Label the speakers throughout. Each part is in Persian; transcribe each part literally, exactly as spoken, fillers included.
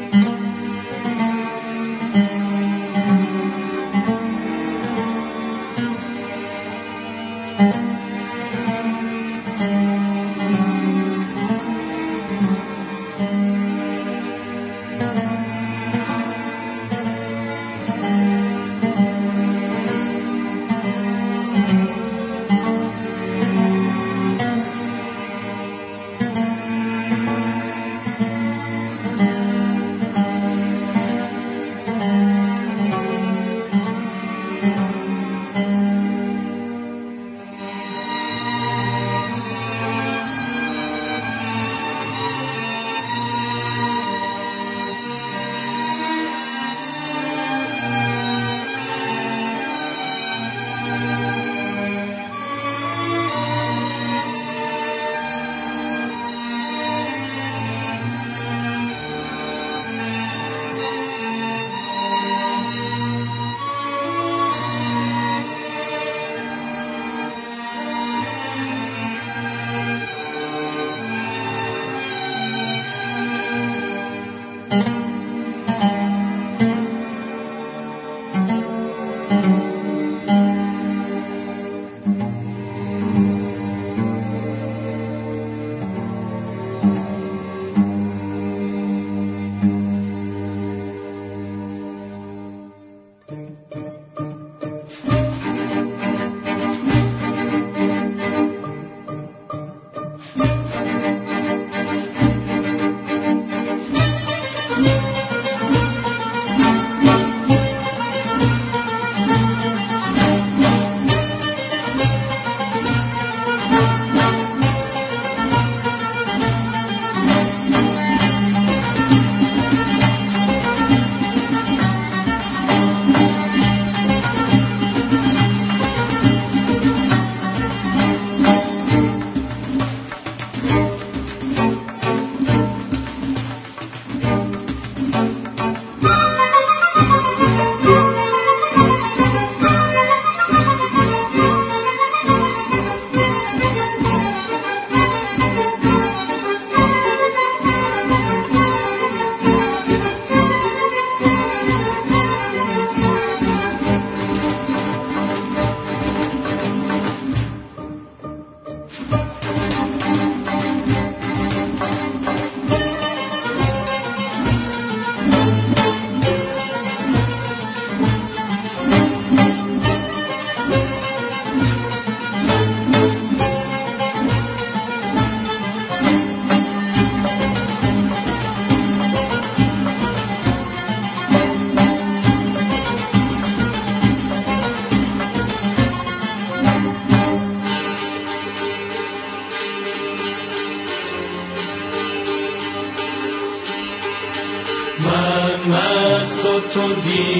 Speaker 1: تو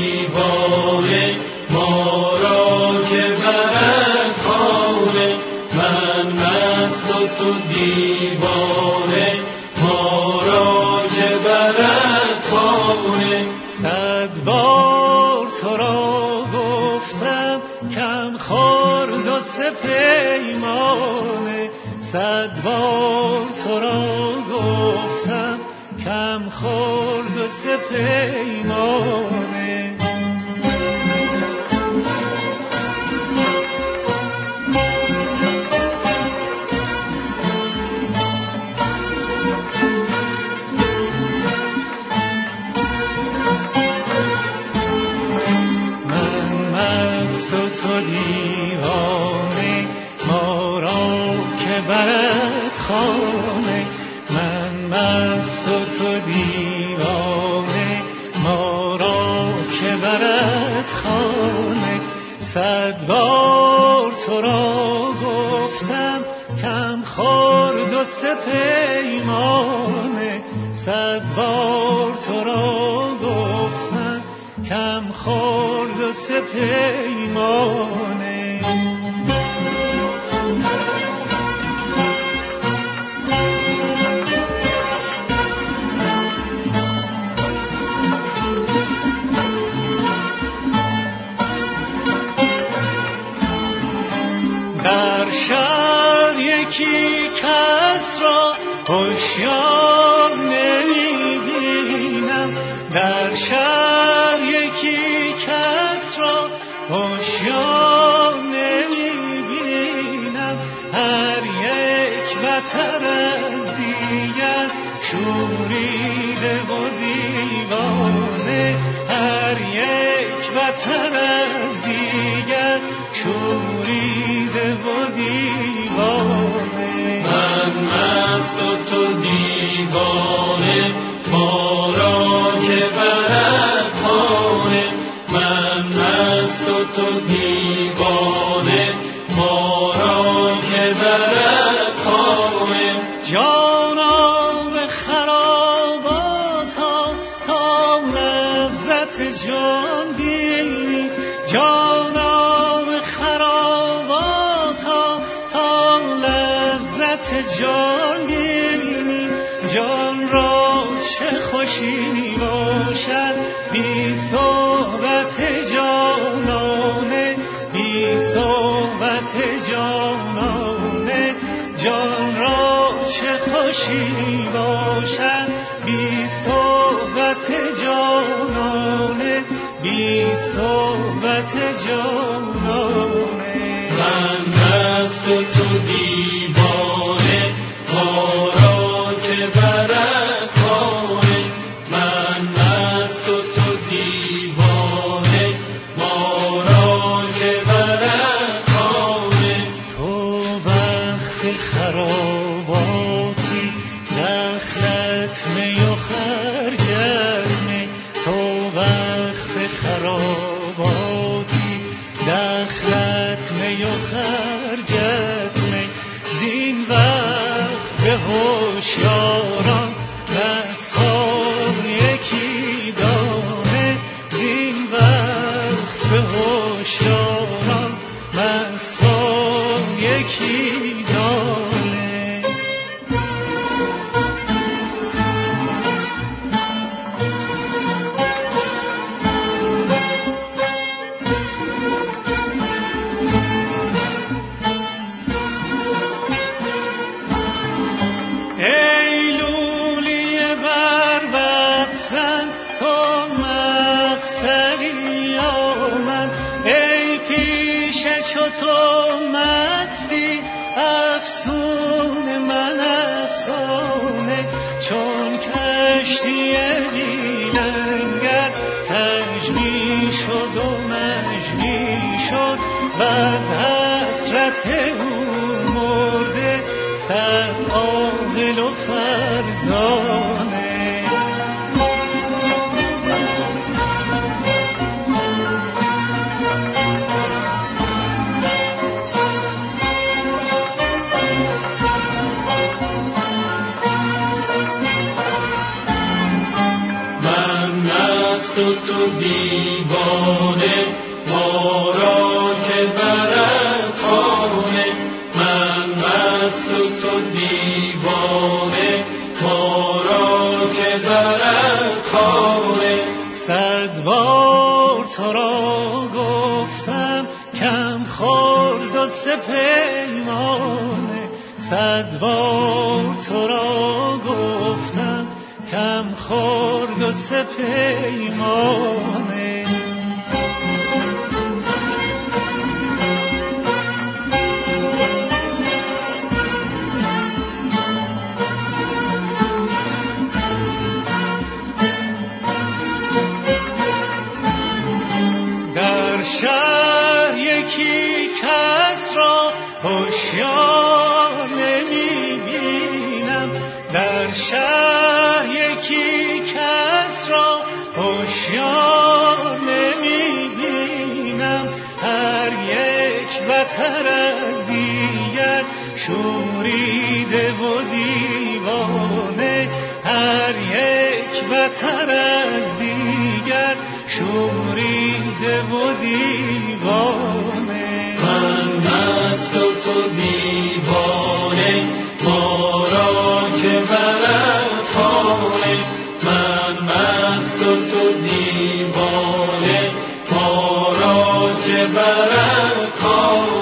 Speaker 1: دیوانه ما را که برد خانه، من مست و تو دیوانه ما را که برد خانه.
Speaker 2: صد بار تو را گفتم کم خورد و سپیمانه، صد بار تو را گفتم کم خورد و سپیمانه. خانه من مست و تو دیوانه ما را که برد خانه، صد بار تو را گفتم کم خورد و سپیمانه، صد بار تو را گفتم کم خورد و سپیمانه. در شهر یکی کس را هوشیار نمی‌بینم، در شهر یکی کس را هوشیار نمیبینم، هر یک بتر از دیگر شوریده و دیوانه، هر یک بتر از دیگر شوریده و دیوانه.
Speaker 1: من مست و تو دیوانه، ما را که برد خانه. من مست و تو دیوانه، ما را که برد خانه.
Speaker 2: جانان خراباتا تا لذت جان بینی، جانان خراباتا تا لذت جان بینی. جان را چه خوشی باشد بی صحبت جانانه، بی صحبت جانانه. جان را چه خوشی باشد بی صحبت جانانه، بی صحبت جانانه.
Speaker 1: من مست و تو دیوانه، ما را که برد خانه. من مست و تو دیوانه، ما را که برد خانه.
Speaker 2: تو وقت خراباتی دخلت می و خرجت می، تو وقت خراباتی دخلت می و خرجت می. زین وقت به هوشیاران نصفان یکی دانه، زین وقت به هوشیاران نصفان یکی دانه. ای لولی بربطسن تو مستری آمد، ای پیش چو تو مستی افسون من افسانه. چون کشتی بی لنگر تجلی شد و مجلی شد، و از حسرت او مرده صد عاقل و فرزانه.
Speaker 1: من مست و تو دیوانه، ما را که برد خانه. من مست و تو دیوانه، ما را که برد خانه.
Speaker 2: صد بار تو را گفتم کم خورد و سپیمانه، صد بار تو را گفتم کم خورد و سپیمانه. در شهر یکی کس را هوشیار نمیبینم، در شهر یکی کس را هوشیار نمیبینم. هر یک بتر از دیگر شوریده و دیوانه، هر یک بتر از دیگر شوریده و دیوانه.
Speaker 1: من مست و تو دیوانه، ما را که برد خانه. من مست و تو دیوانه، ما را که برد خانه.